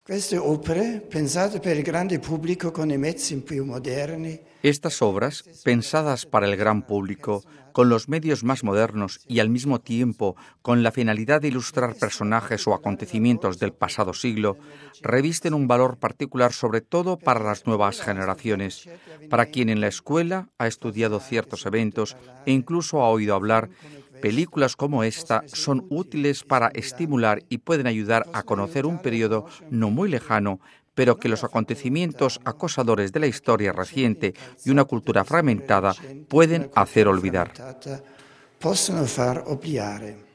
Queste opere, pensate per il grande pubblico con i mezzi più moderni. Estas obras, pensadas para el gran público, con los medios más modernos y al mismo tiempo con la finalidad de ilustrar personajes o acontecimientos del pasado siglo, revisten un valor particular sobre todo para las nuevas generaciones, para quien en la escuela ha estudiado ciertos eventos e incluso ha oído hablar. Películas como esta son útiles para estimular y pueden ayudar a conocer un periodo no muy lejano, pero que los acontecimientos acosadores de la historia reciente y una cultura fragmentada pueden hacer olvidar. Possono far obliare.